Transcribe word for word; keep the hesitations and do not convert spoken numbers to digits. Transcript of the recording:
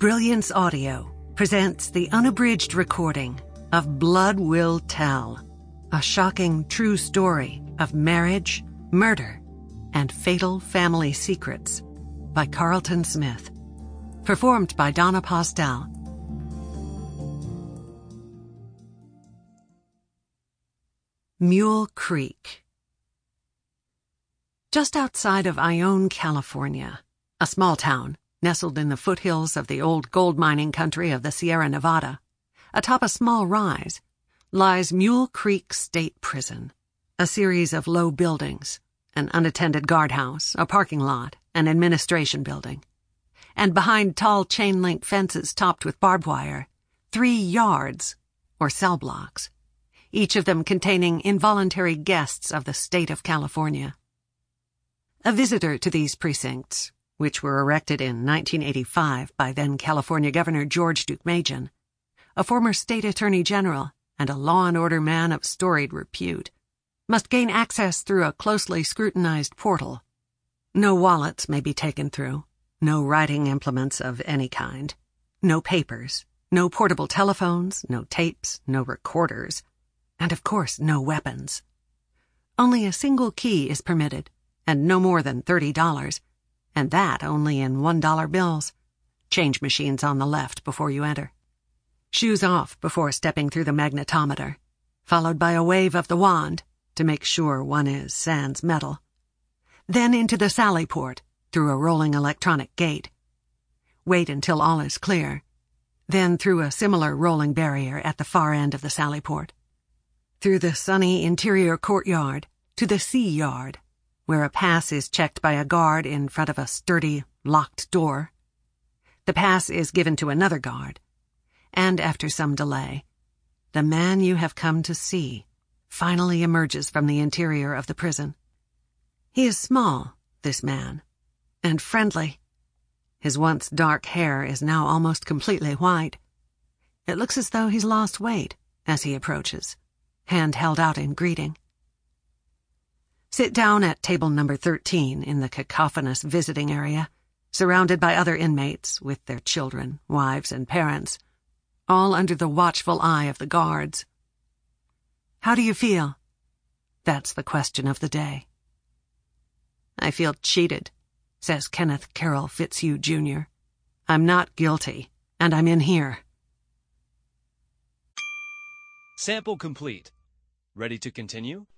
Brilliance Audio presents the unabridged recording of Blood Will Tell, a shocking true story of marriage, murder, and fatal family secrets by Carlton Smith. Performed by Donna Postel. Mule Creek. Just outside of Ione, California, a small town nestled in the foothills of the old gold mining country of the Sierra Nevada, atop a small rise, lies Mule Creek State Prison, a series of low buildings, an unattended guardhouse, a parking lot, an administration building, and behind tall chain-link fences topped with barbed wire, three yards, or cell blocks, each of them containing involuntary guests of the state of California. A visitor to these precincts, which were erected in nineteen eighty-five by then-California Governor George Deukmejian, a former state attorney general and a law and order man of storied repute, must gain access through a closely scrutinized portal. No wallets may be taken through, no writing implements of any kind, no papers, no portable telephones, no tapes, no recorders, and of course no weapons. Only a single key is permitted, and no more than thirty dollars, and that only in one dollar bills. Change machines on the left before you enter. Shoes off before stepping through the magnetometer, followed by a wave of the wand to make sure one is sans metal. Then into the sally port through a rolling electronic gate. Wait until all is clear, then through a similar rolling barrier at the far end of the sally port. Through the sunny interior courtyard to the sea yard, where a pass is checked by a guard in front of a sturdy, locked door. The pass is given to another guard, and after some delay, the man you have come to see finally emerges from the interior of the prison. He is small, this man, and friendly. His once dark hair is now almost completely white. It looks as though he's lost weight as he approaches, hand held out in greeting. Sit down at table number thirteen in the cacophonous visiting area, surrounded by other inmates with their children, wives, and parents, all under the watchful eye of the guards. How do you feel? That's the question of the day. I feel cheated, says Kenneth Carroll Fitzhugh Junior I'm not guilty, and I'm in here. Sample complete. Ready to continue?